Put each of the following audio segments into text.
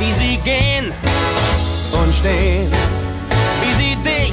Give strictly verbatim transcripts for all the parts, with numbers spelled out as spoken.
wie sie gehen und stehen, wie sie dich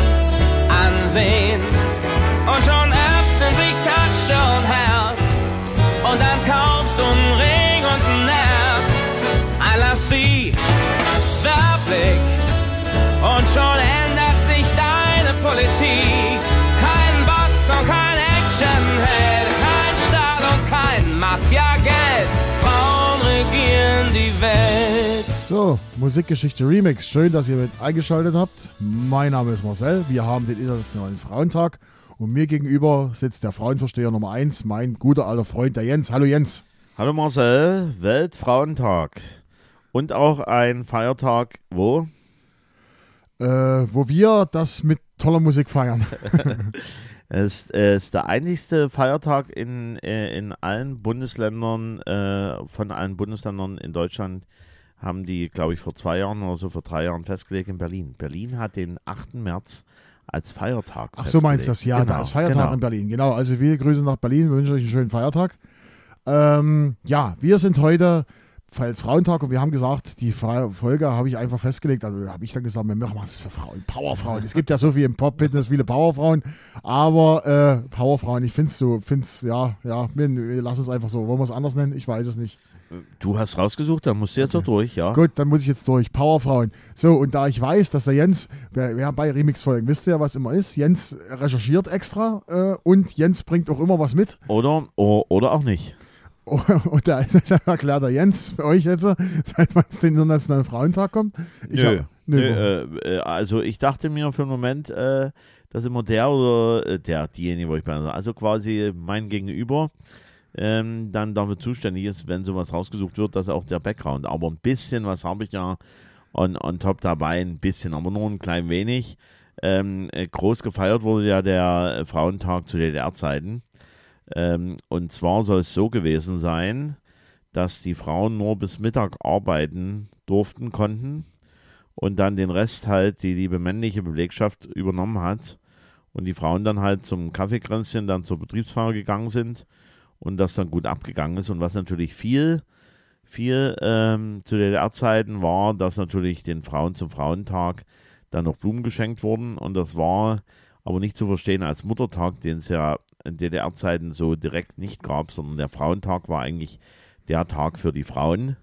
ansehen. Und schon öffnen sich Tasche und Herz und dann kaufst du einen Ring und ein Herz. I love sie, der Blick und schon ändert sich deine Politik. Kein Boss und kein Actionheld, kein Stahl und kein Mafia-Geld. Frauen regieren die Welt. So, Musikgeschichte Remix. Schön, dass ihr mit eingeschaltet habt. Mein Name ist Marcel. Wir haben den Internationalen Frauentag. Und mir gegenüber sitzt der Frauenversteher Nummer eins, mein guter alter Freund, der Jens. Hallo Jens. Hallo Marcel, Weltfrauentag. Und auch ein Feiertag, wo? Äh, wo wir das mit toller Musik feiern. Es ist der einzigste Feiertag in, in allen Bundesländern, äh, von allen Bundesländern in Deutschland, haben die, glaube ich, vor zwei Jahren oder so, vor drei Jahren festgelegt in Berlin. Berlin hat den achten März als Feiertag Ach so meinst du das, ja, genau, da ist Feiertag genau. in Berlin. Genau, also viele Grüße nach Berlin, wir wünschen euch einen schönen Feiertag. Ähm, ja, wir sind heute Frauentag und wir haben gesagt, die Folge habe ich einfach festgelegt, also habe ich dann gesagt, wir machen es für Frauen, Powerfrauen. Es gibt ja so viel im Pop-Business, viele Powerfrauen, aber äh, Powerfrauen, ich finde es so, finde es, ja, ja, wir, wir lassen es einfach so. Wollen wir es anders nennen? Ich weiß es nicht. Du hast rausgesucht, dann musst du jetzt Okay. auch durch, ja. Gut, dann muss ich jetzt durch. Powerfrauen. So, und da ich weiß, dass der Jens, wir, wir haben bei Remix-Folgen, wisst ihr ja, was immer ist? Jens recherchiert extra äh, und Jens bringt auch immer was mit. Oder, o- oder auch nicht. Und da erklärt der Jens für euch jetzt, seit wann es den Internationalen Frauentag kommt. Ich Nö, hab, nö. nö äh, äh, also ich dachte mir für einen Moment, äh, dass immer der oder äh, der, diejenige, wo ich bin, also quasi mein Gegenüber, ähm, dann dafür zuständig ist, wenn sowas rausgesucht wird, dass auch der Background, aber ein bisschen was habe ich ja on, on top dabei, ein bisschen, aber nur ein klein wenig. Ähm, äh, groß gefeiert wurde ja der äh, Frauentag zu D D R-Zeiten. Ähm, und zwar soll es so gewesen sein, dass die Frauen nur bis Mittag arbeiten durften, konnten und dann den Rest halt die liebe männliche Belegschaft übernommen hat und die Frauen dann halt zum Kaffeekränzchen dann zur Betriebsfeier gegangen sind und das dann gut abgegangen ist. Und was natürlich viel, viel ähm, zu D D R-Zeiten war, dass natürlich den Frauen zum Frauentag dann noch Blumen geschenkt wurden und das war aber nicht zu verstehen als Muttertag, den es ja in D D R-Zeiten so direkt nicht gab, sondern der Frauentag war eigentlich der Tag für die Frauen.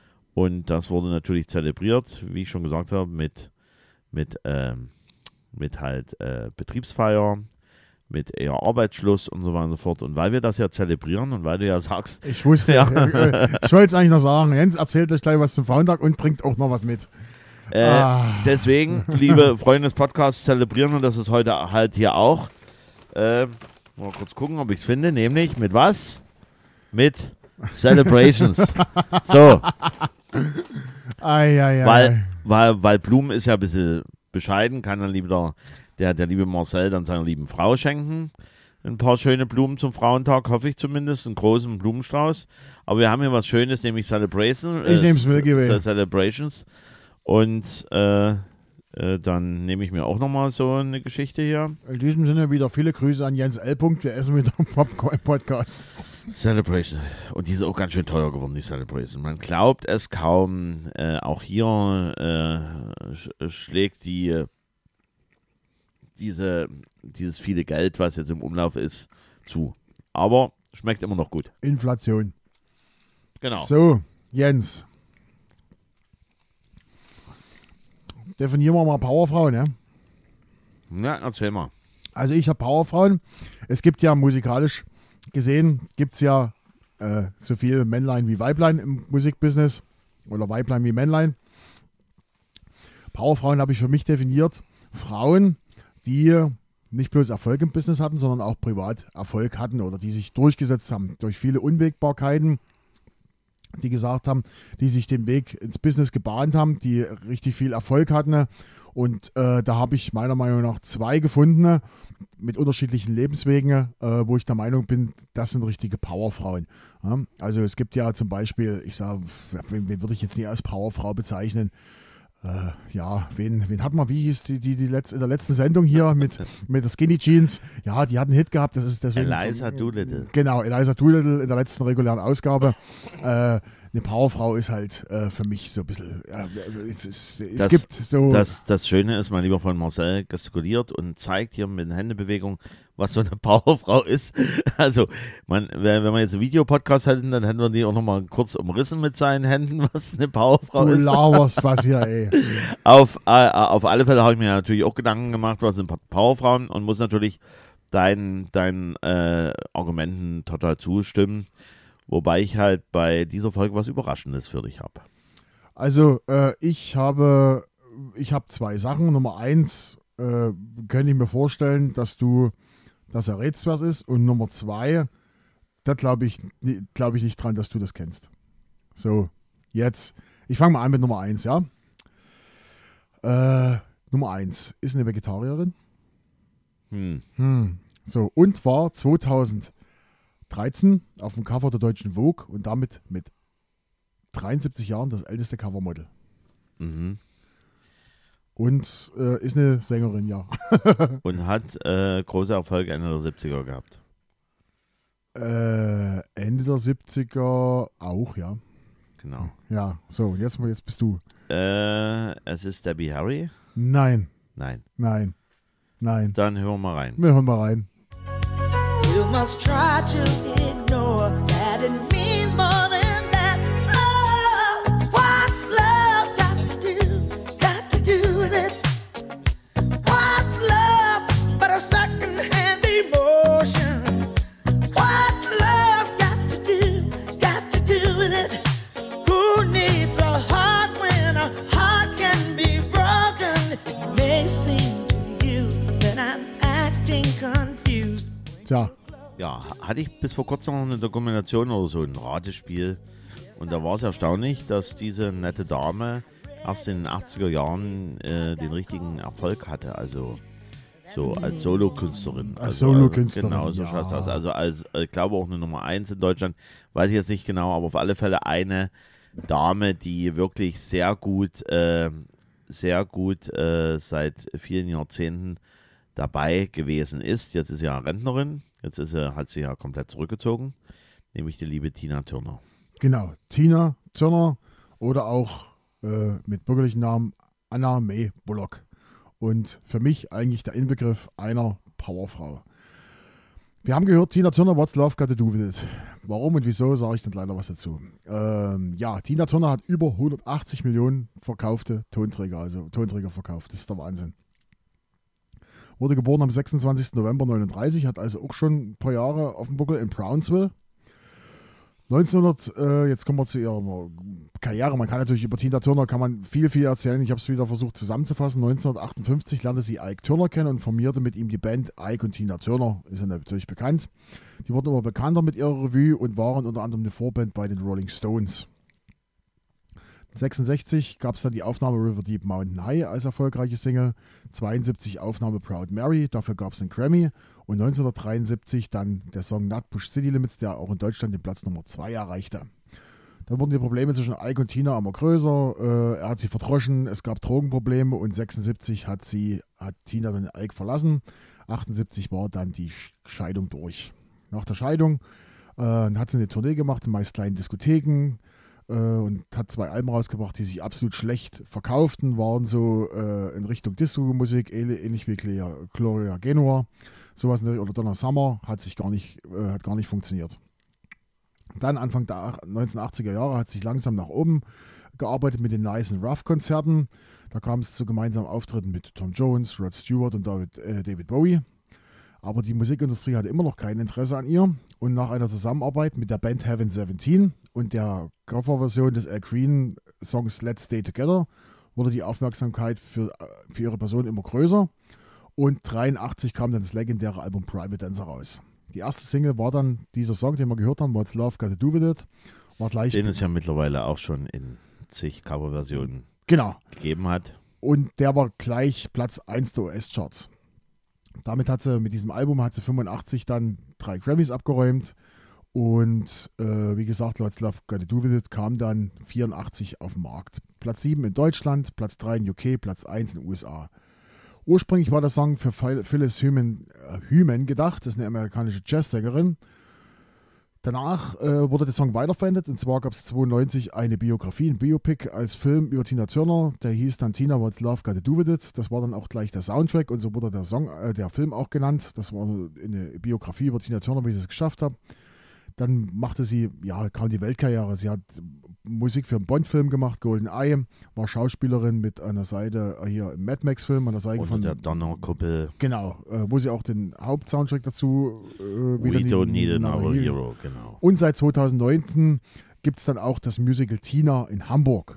Und das wurde natürlich zelebriert, wie ich schon gesagt habe, mit, mit, ähm, mit halt äh, Betriebsfeier, mit eher Arbeitsschluss und so weiter und so fort. Und weil wir das ja zelebrieren und weil du ja sagst... Ich wusste, ja. äh, ich wollte jetzt eigentlich noch sagen, Jens erzählt euch gleich was zum Frauentag und bringt auch noch was mit. Äh, Ah. Deswegen, liebe Freunde des Podcasts, zelebrieren wir das ist heute halt hier auch. Äh, mal kurz gucken, ob ich es finde. Nämlich mit was? Mit Celebrations. So. Ei, ei, ei. Weil, weil, weil Blumen ist ja ein bisschen bescheiden. Kann dann lieber der, der liebe Marcel dann seiner lieben Frau schenken. Ein paar schöne Blumen zum Frauentag, hoffe ich zumindest. Einen großen Blumenstrauß. Aber wir haben hier was Schönes, nämlich Celebration. Ich nehm's Milky Way. Ce- Celebrations. Und äh, äh, dann nehme ich mir auch nochmal so eine Geschichte hier. In diesem Sinne wieder viele Grüße an Jens L. Wir essen wieder im Popcorn-Podcast. Celebration. Und die ist auch ganz schön teuer geworden, die Celebration. Man glaubt es kaum. Äh, auch hier äh, sch- schlägt die diese, dieses viele Geld, was jetzt im Umlauf ist, zu. Aber schmeckt immer noch gut. Inflation. Genau. So, Jens. Definieren wir mal Powerfrauen, ja? Ja, erzähl mal. Also ich habe Powerfrauen. Es gibt ja musikalisch gesehen, gibt es ja äh, so viel Männlein wie Weiblein im Musikbusiness oder Weiblein wie Männlein. Powerfrauen habe ich für mich definiert. Frauen, die nicht bloß Erfolg im Business hatten, sondern auch privat Erfolg hatten oder die sich durchgesetzt haben durch viele Unwägbarkeiten, die gesagt haben, die sich den Weg ins Business gebahnt haben, die richtig viel Erfolg hatten. Und äh, da habe ich meiner Meinung nach zwei gefunden mit unterschiedlichen Lebenswegen, äh, wo ich der Meinung bin, das sind richtige Powerfrauen. Ja? Also es gibt ja zum Beispiel, ich sage, wen, wen würde ich jetzt nie als Powerfrau bezeichnen? Äh, ja, wen, wen hat man, wie hieß die, die, die Letz-, in der letzten Sendung hier mit, mit der Skinny Jeans? Ja, die hat einen Hit gehabt, das ist deswegen... Eliza Doolittle. Genau, Eliza Doolittle in der letzten regulären Ausgabe. äh, eine Powerfrau ist halt äh, für mich so ein bisschen... Ja, es, es, es das, gibt so... Das, das Schöne ist, mein lieber Freund Marcel gestikuliert und zeigt hier mit den Händebewegungen, was so eine Powerfrau ist. Also, man, wenn, wenn wir jetzt einen Videopodcast hätten, dann hätten wir die auch nochmal kurz umrissen mit seinen Händen, was eine Powerfrau du ist. Du laberst was hier, ey. Auf, äh, auf alle Fälle habe ich mir natürlich auch Gedanken gemacht, was sind Powerfrauen und muss natürlich deinen, deinen äh, Argumenten total zustimmen. Wobei ich halt bei dieser Folge was Überraschendes für dich habe. Also, äh, ich habe, ich habe zwei Sachen. Nummer eins, äh, könnte ich mir vorstellen, dass du das errätst, was ist. Und Nummer zwei, da glaube ich, glaub ich nicht dran, dass du das kennst. So, jetzt, ich fange mal an mit Nummer eins, ja? Äh, Nummer eins, ist eine Vegetarierin. Hm. Hm. So, und war zweitausenddreizehn auf dem Cover der Deutschen Vogue und damit mit dreiundsiebzig Jahren das älteste Covermodel. Mhm. Und äh, ist eine Sängerin, ja. Und hat äh, große Erfolge Ende der siebziger gehabt. Äh, Ende der siebziger auch, ja. Genau. Ja, so, jetzt, jetzt bist du. Äh, es ist Debbie Harry? Nein, Nein. nein, nein. Dann hören wir mal rein. Wir hören mal rein. You must try to ignore that it means more than that. Oh, what's love got to do, got to do with it? What's love but a second-hand emotion? What's love got to do, got to do with it? Who needs a heart when a heart can be broken? It may seem to you that I'm acting confused. Tja, Ja, hatte ich bis vor kurzem noch eine Dokumentation oder so, ein Ratespiel. Und da war es erstaunlich, dass diese nette Dame erst in den achtziger Jahren äh, den richtigen Erfolg hatte. Also so als Solokünstlerin. Als also, Solokünstlerin, Genau, so ja. schaut's aus. Also als, ich glaube auch eine Nummer eins in Deutschland. Weiß ich jetzt nicht genau, aber auf alle Fälle eine Dame, die wirklich sehr gut, äh, sehr gut äh, seit vielen Jahrzehnten dabei gewesen ist. Jetzt ist sie ja Rentnerin. Jetzt ist sie, hat sie ja komplett zurückgezogen. Nämlich die liebe Tina Turner. genau. Tina Turner oder auch äh, mit bürgerlichen Namen Anna Mae Bullock. Und für mich eigentlich der Inbegriff einer Powerfrau. Wir haben gehört, Tina Turner, What's Love Got to Do with It? Warum und wieso, sage ich dann leider was dazu. Ähm, ja, Tina Turner hat über hundertachtzig Millionen verkaufte Tonträger, also Tonträger verkauft. Das ist der Wahnsinn. Wurde geboren am sechsundzwanzigsten November neununddreißig, hat also auch schon ein paar Jahre auf dem Buckel in Brownsville. neunzehnhundert, äh, jetzt kommen wir zu ihrer Karriere. Man kann natürlich über Tina Turner kann man viel, viel erzählen. Ich habe es wieder versucht zusammenzufassen. neunzehnhundertachtundfünfzig lernte sie Ike Turner kennen und formierte mit ihm die Band Ike und Tina Turner. Ist ja natürlich bekannt. Die wurden immer bekannter mit ihrer Revue und waren unter anderem eine Vorband bei den Rolling Stones. sechsundsechzig gab es dann die Aufnahme River Deep Mountain High als erfolgreiche Single, zweiundsiebzig Aufnahme Proud Mary, dafür gab es einen Grammy und neunzehnhundertdreiundsiebzig dann der Song Nutbush City Limits, der auch in Deutschland den Platz Nummer zwei erreichte. Dann wurden die Probleme zwischen Ike und Tina immer größer, äh, er hat sie verdroschen, es gab Drogenprobleme und sechsundsiebzig hat, sie, hat Tina dann Ike verlassen, achtundsiebzig war dann die Scheidung durch. Nach der Scheidung äh, hat sie eine Tournee gemacht in meist kleinen Diskotheken, und hat zwei Alben rausgebracht, die sich absolut schlecht verkauften, waren so äh, in Richtung Disco-Musik, ähnlich wie Gloria Gaynor, sowas in der, oder Donna Summer, hat sich gar nicht, äh, hat gar nicht funktioniert. Dann Anfang der neunzehnhundertachtziger Jahre hat sich langsam nach oben gearbeitet mit den Nice and Rough Konzerten. Da kam es zu gemeinsamen Auftritten mit Tom Jones, Rod Stewart und David, äh, David Bowie. Aber die Musikindustrie hatte immer noch kein Interesse an ihr. Und nach einer Zusammenarbeit mit der Band Heaven siebzehn und der Coverversion des Al Green Songs Let's Stay Together wurde die Aufmerksamkeit für, für ihre Person immer größer. Und neunzehnhundertdreiundachtzig kam dann das legendäre Album Private Dancer raus. Die erste Single war dann dieser Song, den wir gehört haben, What's Love Got to Do with It. War gleich Den es ja mittlerweile auch schon in zig Coverversionen genau. gegeben hat. Und der war gleich Platz eins der U S-Charts. Damit hat sie, mit diesem Album hat sie fünfundachtzig dann drei Grammys abgeräumt Und äh, wie gesagt, What's Love Gotta Do With It kam dann vierundachtzig auf den Markt. Platz sieben in Deutschland, Platz drei in U K, Platz eins in den U S A. Ursprünglich war der Song für Phyllis Hyman, äh, Hyman gedacht, das ist eine amerikanische Jazzsängerin. Danach äh, wurde der Song weiterverwendet, und zwar gab es neunzehnhundertneunzig eine Biografie, ein Biopic als Film über Tina Turner, der hieß dann Tina What's Love Gotta Do With It. Das war dann auch gleich der Soundtrack, und so wurde der Song, äh, der Film auch genannt. Das war eine Biografie über Tina Turner, wie sie es geschafft hat. Dann machte sie, ja, kam die Weltkarriere. Sie hat Musik für einen Bond-Film gemacht, Golden Eye, war Schauspielerin mit einer Seite äh, hier im Mad Max-Film, an der Seite Unter von der Donnerkuppel. Genau, äh, wo sie auch den Hauptsoundtrack dazu äh, We don't need another hero, genau. Und seit zweitausendneunzehn gibt es dann auch das Musical Tina in Hamburg.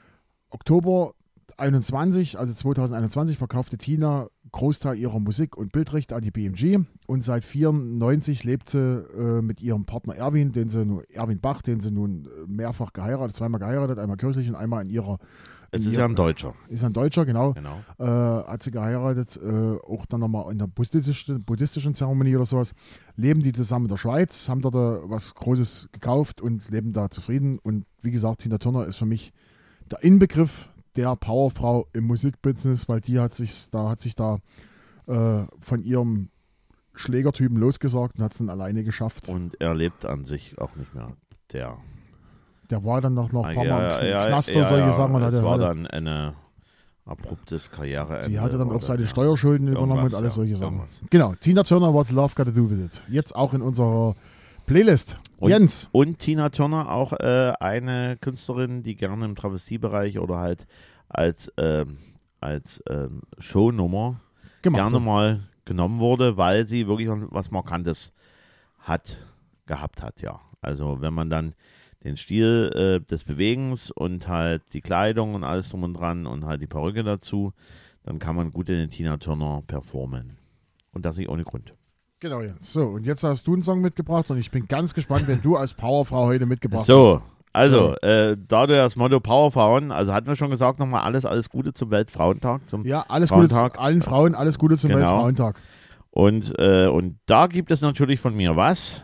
Oktober einundzwanzig, also zweitausendeinundzwanzig, verkaufte Tina Großteil ihrer Musik und Bildrechte an die B M G, und seit neunzehnhundertvierundneunzig lebt sie äh, mit ihrem Partner Erwin, den sie nun, Erwin Bach, den sie nun mehrfach geheiratet, zweimal geheiratet, einmal kirchlich und einmal in ihrer. Es in ist ihrer, ja ein Deutscher. Ist ein Deutscher, genau. genau. Äh, hat sie geheiratet, äh, auch dann nochmal in der buddhistischen, buddhistischen Zeremonie oder sowas. Leben die zusammen in der Schweiz, haben dort äh, was Großes gekauft und leben da zufrieden. Und wie gesagt, Tina Turner ist für mich der Inbegriff der Powerfrau im Musikbusiness, weil die hat sich da, hat sich da äh, von ihrem Schlägertypen losgesagt und hat es dann alleine geschafft. Und er lebt an sich auch nicht mehr. Der, der war dann noch, noch ein paar ja, Mal im ja, Knast ja, oder solche ja, Sachen. Es hatte, war hatte, dann eine abruptes Karriereende. Sie hatte dann auch seine ja. Steuerschulden übernommen Irgendwas, und alles ja, solche Sachen. irgendwas. Genau, Tina Turner, What's Love Gotta Do With It. Jetzt auch in unserer Playlist. Und, Jens. Und Tina Turner, auch äh, eine Künstlerin, die gerne im Travestiebereich oder halt als, ähm, als ähm, Shownummer Gemacht gerne wird. mal genommen wurde, weil sie wirklich was Markantes hat, gehabt hat, ja. Also wenn man dann den Stil äh, des Bewegens und halt die Kleidung und alles drum und dran und halt die Perücke dazu, dann kann man gut in den Tina Turner performen. Und das nicht ohne Grund. Genau, Jens. So, und jetzt hast du einen Song mitgebracht und ich bin ganz gespannt, wenn du als Powerfrau heute mitgebracht So, hast. also, äh, da du das Motto Powerfrauen, also hatten wir schon gesagt, nochmal alles, alles Gute zum Weltfrauentag. Zum Ja, alles Gute zu Frauentag. allen Frauen, alles Gute zum Genau. Weltfrauentag. Und, äh, und da gibt es natürlich von mir was.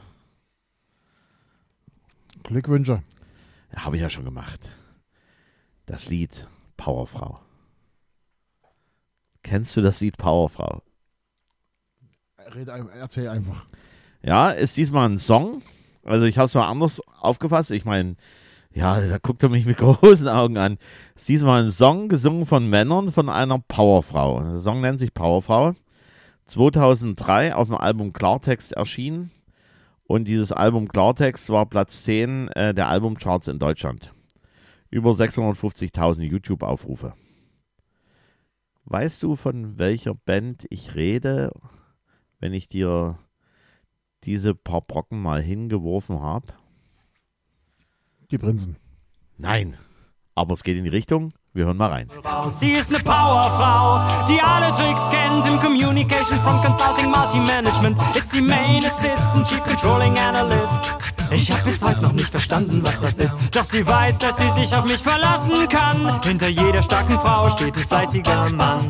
Glückwünsche. Habe ich ja schon gemacht. Das Lied Powerfrau. Kennst du das Lied Powerfrau? Red, ein- erzähl einfach. Ja, ist diesmal ein Song. Also ich habe es mal anders aufgefasst. Ich meine, ja, da guckt er mich mit großen Augen an. Ist diesmal ein Song gesungen von Männern von einer Powerfrau. Der Song nennt sich Powerfrau. zweitausenddrei auf dem Album Klartext erschienen. Und dieses Album Klartext war Platz zehn äh, der Albumcharts in Deutschland. Über sechshundertfünfzigtausend YouTube-Aufrufe. Weißt du, von welcher Band ich rede, wenn ich dir diese paar Brocken mal hingeworfen habe? Die Prinzen. Nein, aber es geht in die Richtung. Wir hören mal rein. Sie ist eine Powerfrau, die alle Tricks kennt im Communication from Consulting Multi-Management. Ist sie Main Assistant, Chief Controlling Analyst. Ich hab bis heute noch nicht verstanden, was das ist. Doch sie weiß, dass sie sich auf mich verlassen kann. Hinter jeder starken Frau steht ein fleißiger Mann.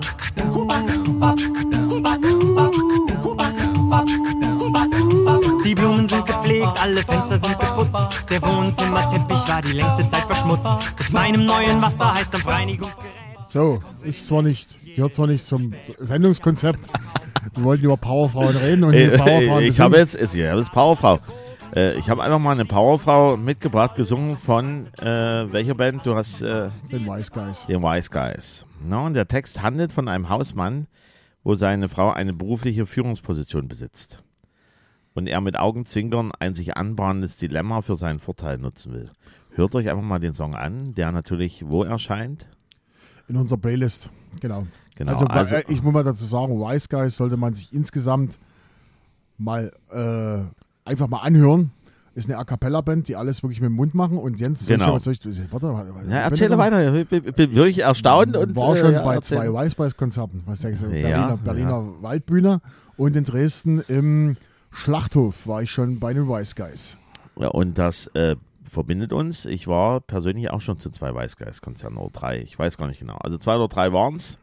Die Blumen sind gepflegt, alle Fenster sind geputzt. Der Wohnzimmerteppich war die längste Zeit verschmutzt. Mit meinem neuen Wasser heißt am Reinigungsgerät. So, ist zwar nicht, gehört zwar nicht zum Sendungskonzept. Wir wollten über Powerfrauen reden und die Äh, Powerfrauen ich habe jetzt, ist ja, das ist Powerfrau. Äh, ich habe einfach mal eine Powerfrau mitgebracht, gesungen von äh, welcher Band? Du hast äh, den Wise Guys. den Wise Guys. No, und der Text handelt von einem Hausmann, wo seine Frau eine berufliche Führungsposition besitzt. Und er mit Augenzwinkern ein sich anbahnendes Dilemma für seinen Vorteil nutzen will. Hört euch einfach mal den Song an, der natürlich wo erscheint? In unserer Playlist, genau. Genau, also, also- äh, ich muss mal dazu sagen, Wise Guys sollte man sich insgesamt mal äh, einfach mal anhören. Ist eine A Cappella Band, die alles wirklich mit dem Mund machen. Und Jens, soll Genau. ich, was soll ich, warte, warte, warte, Ja, erzähle weiter, ich bin, bin wirklich erstaunt. Und, war äh, schon ja, bei erzähl. zwei Wise Guys Konzerten, was denkst du, Ja, Berliner, Berliner ja. Waldbühne, und in Dresden im Schlachthof war ich schon bei den Wise Guys. Ja, und das äh, verbindet uns. Ich war persönlich auch schon zu zwei Wise Guys Konzerten oder drei. Ich weiß gar nicht genau. Also zwei oder drei waren es.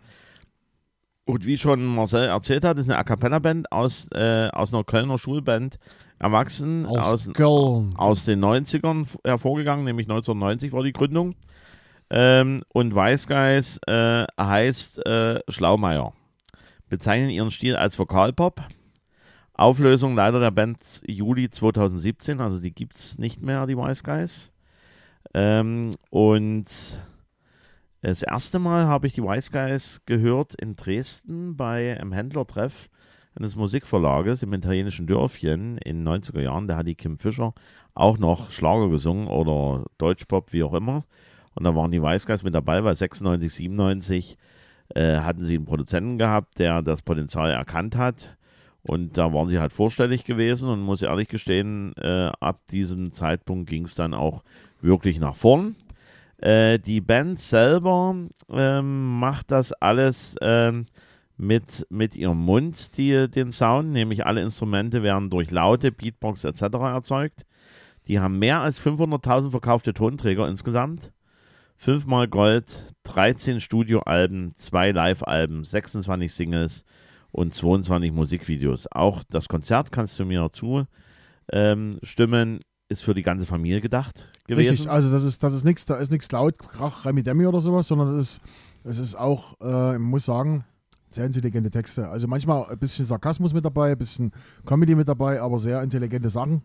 Und wie schon Marcel erzählt hat, ist eine A Cappella Band aus, äh, aus einer Kölner Schulband erwachsen, Aus aus, Köln. aus den neunzigern hervorgegangen, nämlich neunzehnhundertneunzig war die Gründung. Ähm, und Wiseguys äh, heißt äh, Schlaumeier. Bezeichnen ihren Stil als Vokalpop. Auflösung leider der Band Juli zweitausendsiebzehn, also die gibt es nicht mehr, die Wiseguys. Ähm, und das erste Mal habe ich die Wiseguys gehört in Dresden bei einem Händlertreff eines Musikverlages im italienischen Dörfchen in den neunziger Jahren. Da hat die Kim Fischer auch noch Schlager gesungen oder Deutschpop, wie auch immer. Und da waren die Wiseguys mit dabei, weil sechsundneunzig, siebenundneunzig äh, hatten sie einen Produzenten gehabt, der das Potenzial erkannt hat. Und da waren sie halt vorstellig gewesen und muss ehrlich gestehen, äh, ab diesem Zeitpunkt ging es dann auch wirklich nach vorn. Äh, die Band selber ähm, macht das alles ähm, mit, mit ihrem Mund, die, den Sound, nämlich alle Instrumente werden durch Laute, Beatbox et cetera erzeugt. Die haben mehr als fünfhunderttausend verkaufte Tonträger insgesamt. Fünfmal Gold, dreizehn Studioalben, zwei Live-Alben, sechsundzwanzig Singles und zweiundzwanzig Musikvideos. Auch das Konzert, kannst du mir zustimmen, ähm, ist für die ganze Familie gedacht gewesen. Richtig, also das ist, das ist nichts, da ist nichts laut, Krach, Remi Demi oder sowas, sondern das ist, das ist auch, äh, ich muss sagen, sehr intelligente Texte. Also manchmal ein bisschen Sarkasmus mit dabei, ein bisschen Comedy mit dabei, aber sehr intelligente Sachen.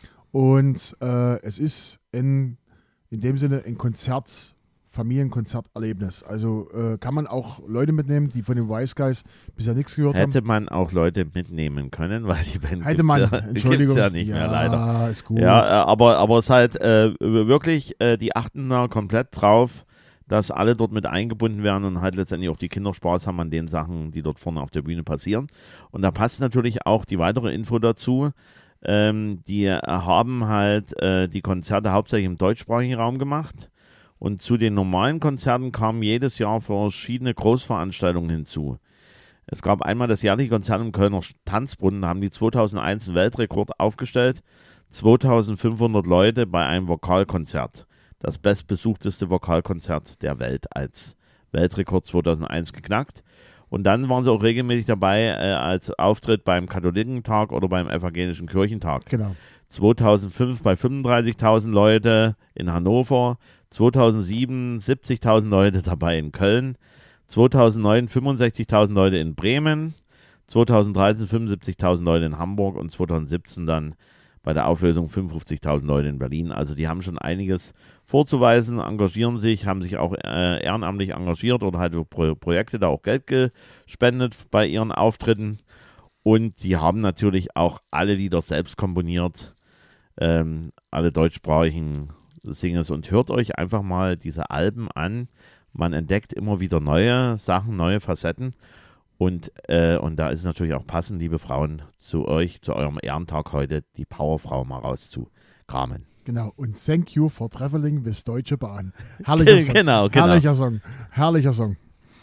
Und äh, es ist in, in dem Sinne ein Konzert, Familienkonzerterlebnis. Also äh, kann man auch Leute mitnehmen, die von den Wiseguys bisher nichts gehört Hätte haben. man auch Leute mitnehmen können, weil die Band Hätte man, ja, Entschuldigung. ja nicht mehr, leider. Ja, ist gut. Ja, äh, aber, aber es ist halt äh, wirklich, äh, die achten da komplett drauf, dass alle dort mit eingebunden werden und halt letztendlich auch die Kinder Spaß haben an den Sachen, die dort vorne auf der Bühne passieren. Und da passt natürlich auch die weitere Info dazu. Ähm, die haben halt äh, die Konzerte hauptsächlich im deutschsprachigen Raum gemacht. Und zu den normalen Konzerten kamen jedes Jahr verschiedene Großveranstaltungen hinzu. Es gab einmal das jährliche Konzert im Kölner Tanzbrunnen, da haben die zweitausendeins einen Weltrekord aufgestellt. zweitausendfünfhundert Leute bei einem Vokalkonzert. Das bestbesuchteste Vokalkonzert der Welt als Weltrekord zweitausendeins geknackt. Und dann waren sie auch regelmäßig dabei äh, als Auftritt beim Katholikentag oder beim Evangelischen Kirchentag. Genau. zweitausendfünf bei fünfunddreißigtausend Leute in Hannover, zweitausendsieben siebzigtausend Leute dabei in Köln, zweitausendneun fünfundsechzigtausend Leute in Bremen, zweitausenddreizehn fünfundsiebzigtausend Leute in Hamburg und zweitausendsiebzezehn dann bei der Auflösung fünfundfünfzigtausend Leute in Berlin. Also die haben schon einiges vorzuweisen, engagieren sich, haben sich auch äh, ehrenamtlich engagiert oder halt für Pro- Projekte da auch Geld gespendet bei ihren Auftritten. Und die haben natürlich auch alle Lieder selbst komponiert, ähm, alle deutschsprachigen Singles. Und hört euch einfach mal diese Alben an. Man entdeckt immer wieder neue Sachen, neue Facetten. Und, äh, und da ist es natürlich auch passend, liebe Frauen, zu euch, zu eurem Ehrentag heute, die Powerfrau mal rauszukramen. Genau. Und Thank You for Traveling with Deutsche Bahn. Herrlicher Song. Genau, genau. Herrlicher Song. Herrlicher Song.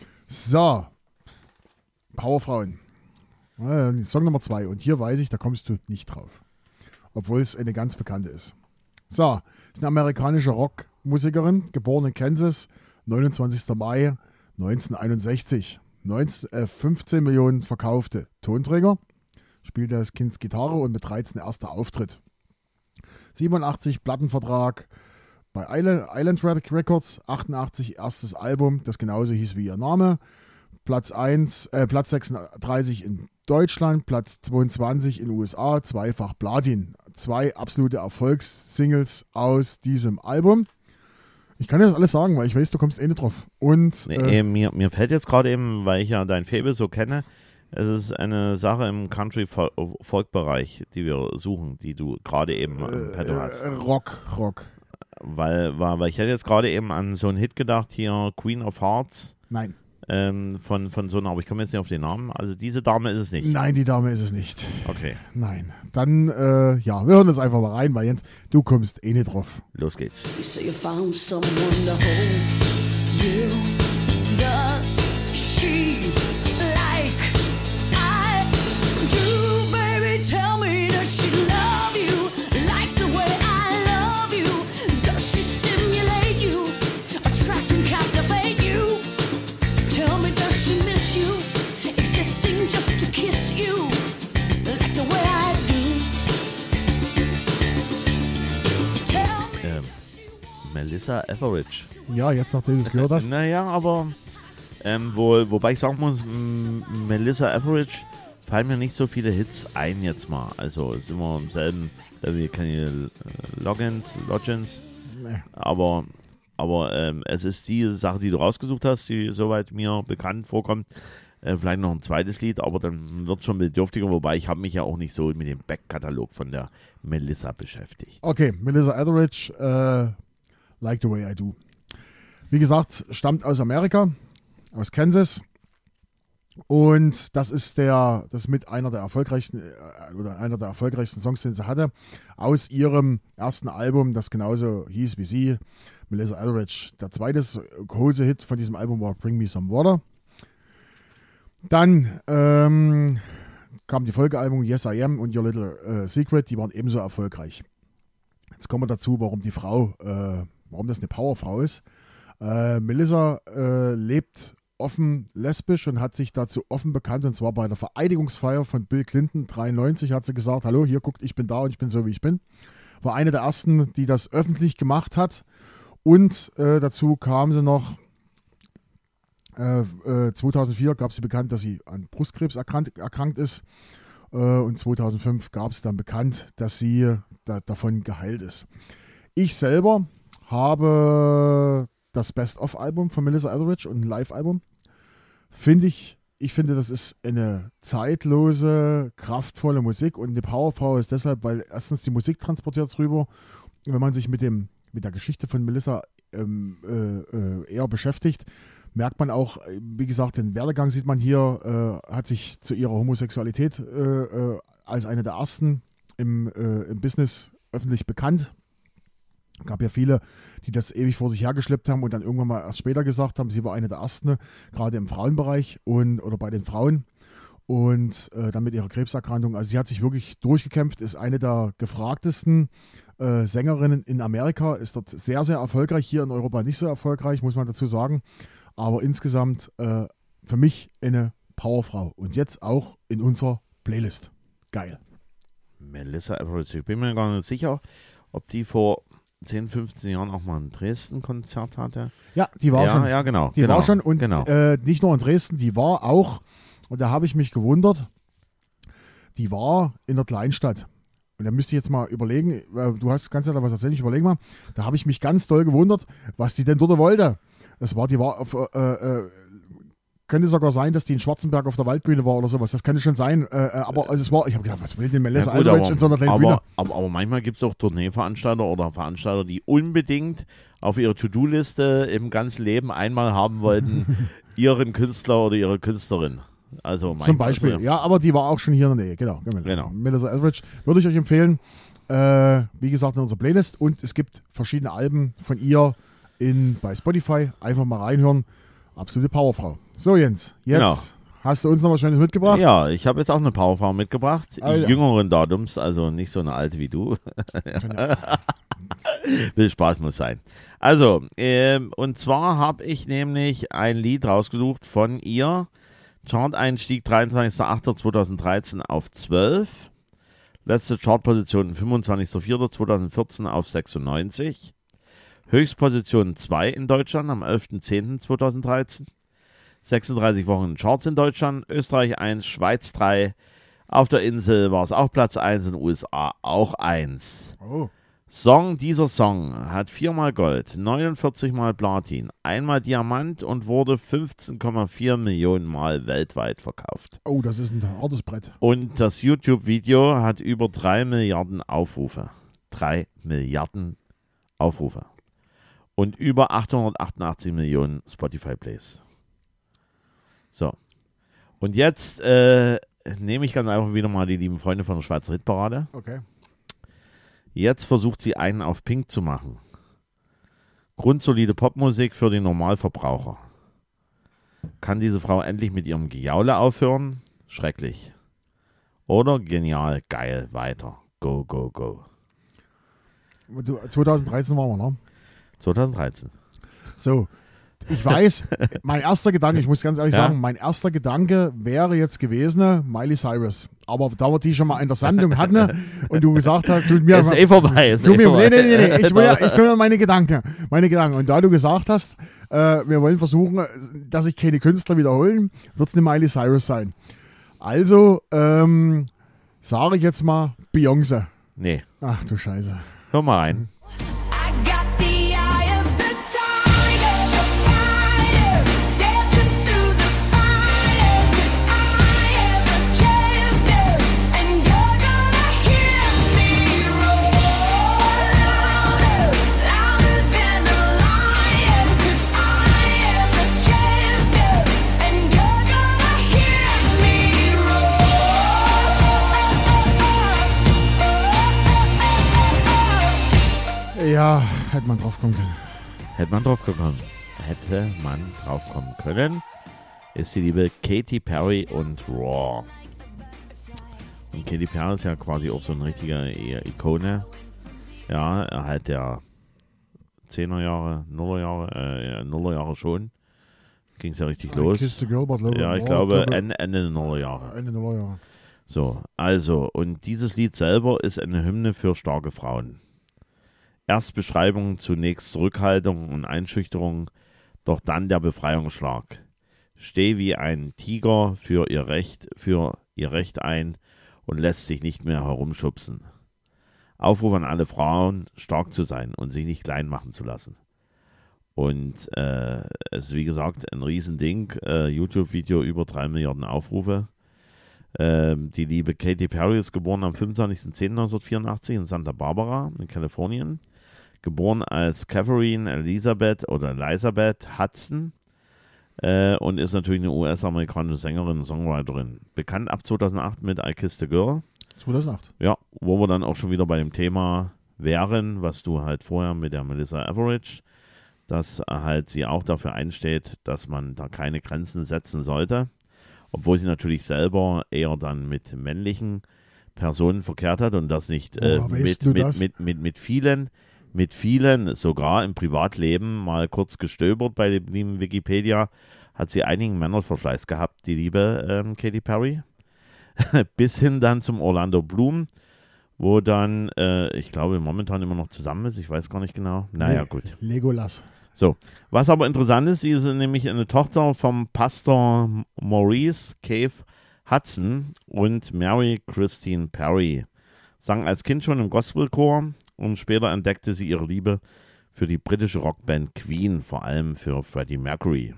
So. Powerfrauen. Äh, Song Nummer zwei. Und hier weiß ich, da kommst du nicht drauf. Obwohl es eine ganz bekannte ist. So. Ist eine amerikanische Rockmusikerin, geboren in Kansas, neunundzwanzigster Mai neunzehnhunderteinundsechzig. neunzehn, äh, fünfzehn Millionen verkaufte Tonträger. Spielte als Kind Gitarre und mit dreizehn erster Auftritt. siebenundachtzig Plattenvertrag bei Island, Island Records, achtundachtzig erstes Album, das genauso hieß wie ihr Name. Platz eins, äh, Platz sechsunddreißig in Deutschland, Platz zweiundzwanzig in den U S A, zweifach Platin. Zwei absolute Erfolgssingles aus diesem Album. Ich kann dir das alles sagen, weil ich weiß, du kommst eh nicht drauf. Und, Nee, äh, äh, mir, mir fällt jetzt gerade eben, weil ich ja dein Faible so kenne, es ist eine Sache im Country-Folk-Bereich, die wir suchen, die du gerade eben im Petto hast. äh, Rock, Rock. Weil, weil, weil ich hätte jetzt gerade eben an so einen Hit gedacht, hier Queen of Hearts Nein. ähm, von, von so einer, aber ich komme jetzt nicht auf den Namen. Also diese Dame ist es nicht. Nein, die Dame ist es nicht. Okay, Nein. Dann, äh, ja, wir hören uns einfach mal rein, weil Jens, du kommst eh nicht drauf. los geht's. You say you found someone to hold you. Does she like I do, baby? Tell me, does she love you like the way I love you? Does she stimulate you, attract and captivate you? Tell me, does she miss you, existing just to kiss you like the way I do? Melissa Etheridge. Ja, jetzt nachdem du es gehört hast. Naja, aber ähm, wo, wobei ich sagen muss, m- Melissa Etheridge fallen mir nicht so viele Hits ein jetzt mal. Also sind wir im selben, äh, wie keine äh, Loggins, Logins. Nee. Aber, aber ähm, es ist die Sache, die du rausgesucht hast, die soweit mir bekannt vorkommt. Äh, vielleicht noch ein zweites Lied, aber dann wird es schon bedürftiger, wobei ich habe mich ja auch nicht so mit dem Backkatalog von der Melissa beschäftigt. Okay, Melissa Etheridge, äh, Like the Way I Do. Wie gesagt, stammt aus Amerika, aus Kansas. Und das ist der, das ist mit einer der erfolgreichsten äh, oder einer der erfolgreichsten Songs, den sie hatte, aus ihrem ersten Album, das genauso hieß wie sie, Melissa Etheridge. Der zweite große Hit von diesem Album war Bring Me Some Water. Dann ähm, kam die Folgealbum Yes I Am und Your Little äh, Secret, die waren ebenso erfolgreich. Jetzt kommen wir dazu, warum die Frau, äh, warum das eine Powerfrau ist. Äh, Melissa äh, lebt offen lesbisch und hat sich dazu offen bekannt, und zwar bei der Vereidigungsfeier von Bill Clinton dreiundneunzig hat sie gesagt, hallo, hier guckt, ich bin da und ich bin so, wie ich bin. War eine der ersten, die das öffentlich gemacht hat, und äh, dazu kam sie noch, äh, äh, zweitausendvier gab sie bekannt, dass sie an Brustkrebs erkrankt, erkrankt ist, äh, und zweitausendfünf gab es dann bekannt, dass sie da, davon geheilt ist. Ich selber habe das Best-of-Album von Melissa Etheridge und ein Live-Album. Finde ich, ich finde, das ist eine zeitlose, kraftvolle Musik, und eine Powerfrau ist deshalb, weil erstens die Musik transportiert drüber. Wenn man sich mit dem mit der Geschichte von Melissa ähm, äh, eher beschäftigt, merkt man auch, wie gesagt, den Werdegang sieht man hier, äh, hat sich zu ihrer Homosexualität äh, äh, als eine der ersten im, äh, im Business öffentlich bekannt. Gab ja viele, die das ewig vor sich hergeschleppt haben und dann irgendwann mal erst später gesagt haben, sie war eine der ersten, gerade im Frauenbereich und oder bei den Frauen, und äh, dann mit ihrer Krebserkrankung. Also sie hat sich wirklich durchgekämpft, ist eine der gefragtesten äh, Sängerinnen in Amerika, ist dort sehr, sehr erfolgreich, hier in Europa nicht so erfolgreich, muss man dazu sagen. Aber insgesamt äh, für mich eine Powerfrau, und jetzt auch in unserer Playlist. Geil. Melissa Etheridge, ich bin mir gar nicht sicher, ob die vor zehn, fünfzehn Jahren auch mal ein Dresden-Konzert hatte. Ja, die war ja, schon. Ja, genau. Die genau, war schon, und genau. äh, nicht nur in Dresden, die war auch, und da habe ich mich gewundert, die war in der Kleinstadt. Und da müsste ich jetzt mal überlegen, äh, du hast, kannst ja da was erzählen, ich überlege mal, da habe ich mich ganz doll gewundert, was die denn dort wollte. Das war, die war auf, äh, äh, könnte sogar sein, dass die in Schwarzenberg auf der Waldbühne war oder sowas. Das könnte schon sein. Äh, aber also es war, ich habe gedacht, was will denn Melissa Ja, gut, Etheridge aber, in so einer kleinen aber, Bühne? aber, aber manchmal gibt es auch Tourneeveranstalter oder Veranstalter, die unbedingt auf ihre To-Do-Liste im ganzen Leben einmal haben wollten, ihren Künstler oder ihre Künstlerin. Also Zum Beispiel, also, ja, aber die war auch schon hier in der Nähe, genau. Genau. Melissa Etheridge würde ich euch empfehlen. Äh, wie gesagt, in unserer Playlist, und es gibt verschiedene Alben von ihr in, bei Spotify. Einfach mal reinhören. Absolute Powerfrau. So, Jens, jetzt Genau. hast du uns noch was Schönes mitgebracht? Ja, ich habe jetzt auch eine Powerfrau mitgebracht, Ah, ja. jüngeren Datums, also nicht so eine alte wie du. Will Spaß muss sein. Also, ähm, und zwar habe ich nämlich ein Lied rausgesucht von ihr. Chart-Einstieg dreiundzwanzigster achter zweitausenddreizehn auf zwölf. Letzte Chartposition fünfundzwanzigster vierter zweitausendvierzehn auf sechsundneunzig. Höchstposition zwei in Deutschland am elfter zehnter zweitausenddreizehn. sechsunddreißig Wochen in Charts in Deutschland, Österreich eins, Schweiz drei. Auf der Insel war es auch Platz eins, in den U S A auch eins. Oh. Song, dieser Song hat viermal Gold, neunundvierzig Mal Platin, einmal Diamant und wurde fünfzehn Komma vier Millionen Mal weltweit verkauft. Oh, das ist ein hartes Brett. Und das YouTube-Video hat über drei Milliarden Aufrufe. drei Milliarden Aufrufe. Und über achthundertachtundachtzig Millionen Spotify-Plays. So. Und jetzt äh, nehme ich ganz einfach wieder mal die lieben Freunde von der Schweizer Hitparade. Okay. Jetzt versucht sie einen auf Pink zu machen. Grundsolide Popmusik für den Normalverbraucher. Kann diese Frau endlich mit ihrem Gejaule aufhören? Schrecklich. Oder genial, geil, weiter. Go, go, go. Du, zweitausenddreizehn waren wir, ne? zweitausenddreizehn. So, Ich weiß, mein erster Gedanke, ich muss ganz ehrlich Ja? sagen, mein erster Gedanke wäre jetzt gewesen, Miley Cyrus. Aber da wir die schon mal in der Sendung hatten und du gesagt hast, tut mir... Ist eh vorbei. Ist Tu eh mir, vorbei. nee, nee, nee, nee, ich will ja, ich will ja meine Gedanken, meine Gedanken. Und da du gesagt hast, äh, wir wollen versuchen, dass sich keine Künstler wiederholen, wird es eine Miley Cyrus sein. Also, ähm, sage ich jetzt mal Beyoncé. Nee, Ach du Scheiße. hör mal rein. I got the eye of the tiger, the fighter, dancing through the fire, 'cause I am a champion, and you're gonna hear me roar louder, louder than a lion, 'cause I am a champion, and you're gonna hear me roar. Ja, hätte man drauf kommen können. Hätte man drauf gekommen. Hätte man drauf kommen können. Ist die liebe Katy Perry und Raw. Und Katy Perry ist ja quasi auch so ein richtiger eher Ikone. Ja, halt der zehner Jahre, nuller Jahre, äh, nuller Jahre schon. Ging es ja richtig I los. Kissed the Girl, but Love Ja, Her ich More, glaube glaube- Ende, Ende der nuller Jahre. Ende der Jahre. So, also, und dieses Lied selber ist eine Hymne für starke Frauen. Erst Beschreibung, zunächst Zurückhaltung und Einschüchterung, doch dann der Befreiungsschlag. Steh wie ein Tiger für ihr Recht, für ihr Recht ein und lässt sich nicht mehr herumschubsen. Aufruf an alle Frauen, stark zu sein und sich nicht klein machen zu lassen. Und äh, es ist wie gesagt ein Riesending, äh, YouTube-Video über drei Milliarden Aufrufe. Ähm, die liebe Katy Perry ist geboren am fünfundzwanzigsten zehnten neunzehnhundertvierundachtzig in Santa Barbara in Kalifornien. Geboren als Catherine Elizabeth oder Elizabeth Hudson äh, und ist natürlich eine U S-amerikanische Sängerin und Songwriterin. Bekannt ab zweitausendacht mit I Kissed a Girl. zweitausendacht. Ja, wo wir dann auch schon wieder bei dem Thema wären, was du halt vorher mit der Melissa Etheridge, dass halt sie auch dafür einsteht, dass man da keine Grenzen setzen sollte. Obwohl sie natürlich selber eher dann mit männlichen Personen verkehrt hat und das nicht äh, Woher weißt mit, du mit, das? mit, mit, mit vielen, mit vielen sogar im Privatleben mal kurz gestöbert bei dem lieben Wikipedia, hat sie einigen Männerverschleiß gehabt, die liebe ähm, Katy Perry. Bis hin dann zum Orlando Bloom, wo dann, äh, ich glaube, momentan immer noch zusammen ist, ich weiß gar nicht genau. Naja, Le- gut. Legolas. So, was aber interessant ist, sie ist nämlich eine Tochter vom Pastor Maurice Cave Hudson und Mary Christine Perry. Sang als Kind schon im Gospelchor und später entdeckte sie ihre Liebe für die britische Rockband Queen, vor allem für Freddie Mercury.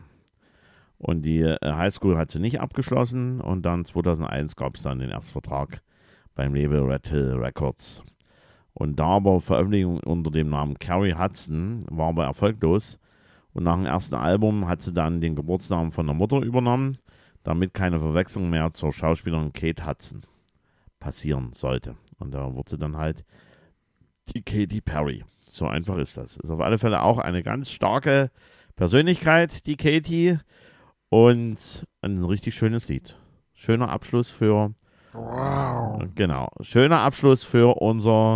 Und die äh, Highschool hat sie nicht abgeschlossen und dann zweitausendeins gab es dann den Erstvertrag beim Label Red Hill Records. Und da aber Veröffentlichung unter dem Namen Carrie Hudson war aber erfolglos. Und nach dem ersten Album hat sie dann den Geburtsnamen von der Mutter übernommen, damit keine Verwechslung mehr zur Schauspielerin Kate Hudson passieren sollte. Und da wurde sie dann halt die Katy Perry. So einfach ist das. Ist auf alle Fälle auch eine ganz starke Persönlichkeit, die Katy. Und ein richtig schönes Lied. Schöner Abschluss für Genau. Schöner Abschluss für unser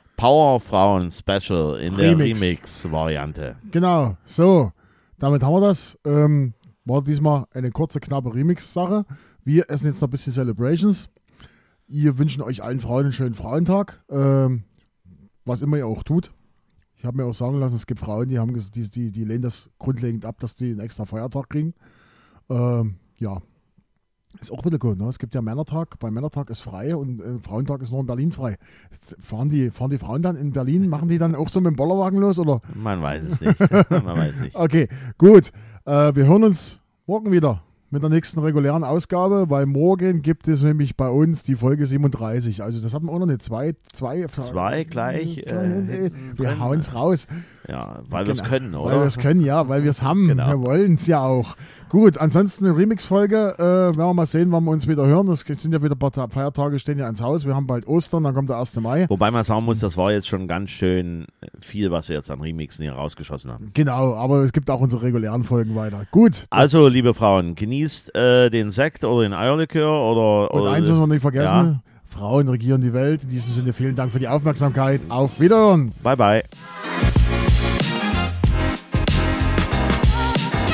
Powerfrauen-Special in der Remix. Remix-Variante. Genau, so, damit haben wir das. Ähm, war diesmal eine kurze, knappe Remix-Sache. Wir essen jetzt noch ein bisschen Celebrations. Ihr wünschen euch allen Frauen einen schönen Frauentag, ähm, was immer ihr auch tut. Ich habe mir auch sagen lassen, es gibt Frauen, die, haben, ges- die, die, die lehnen das grundlegend ab, dass die einen extra Feiertag kriegen. Ähm, ja, ist auch wieder gut. Ne? Es gibt ja Männertag, bei Männertag ist frei und äh, Frauentag ist nur in Berlin frei. Fahren die, fahren die Frauen dann in Berlin, machen die dann auch so mit dem Bollerwagen los oder? Man weiß es nicht. Man weiß nicht. Okay, gut. Äh, wir hören uns morgen wieder mit der nächsten regulären Ausgabe, weil morgen gibt es nämlich bei uns die Folge siebenunddreißig. Also das hatten wir auch noch nicht. Zwei, zwei, Zwei gleich, Äh, äh, wir drin. hauen es raus. Ja, weil wir es Genau. können, oder? Weil wir es können, ja, weil wir es haben. Genau. Wir wollen es ja auch. Gut, ansonsten eine Remix-Folge. Äh, werden wir mal sehen, wann wir uns wieder hören. Es sind ja wieder ein paar Ta- Feiertage, stehen ja ins Haus. Wir haben bald Ostern, dann kommt der erste Mai. Wobei man sagen muss, das war jetzt schon ganz schön viel, was wir jetzt an Remixen hier rausgeschossen haben. Genau, aber es gibt auch unsere regulären Folgen weiter. Gut. das- Also, liebe Frauen, genießt äh, den Sekt oder den Eierlikör oder... Und oder eins müssen wir nicht vergessen. Ja. Frauen regieren die Welt. In diesem Sinne vielen Dank für die Aufmerksamkeit. Auf Wiederhören. Bye, bye.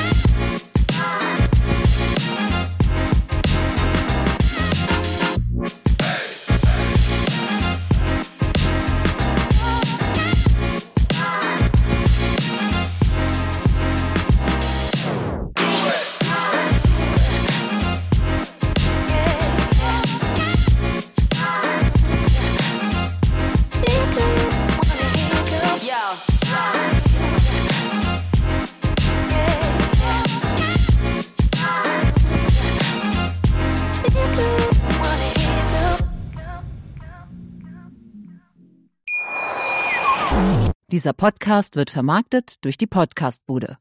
Dieser Podcast wird vermarktet durch die Podcastbude.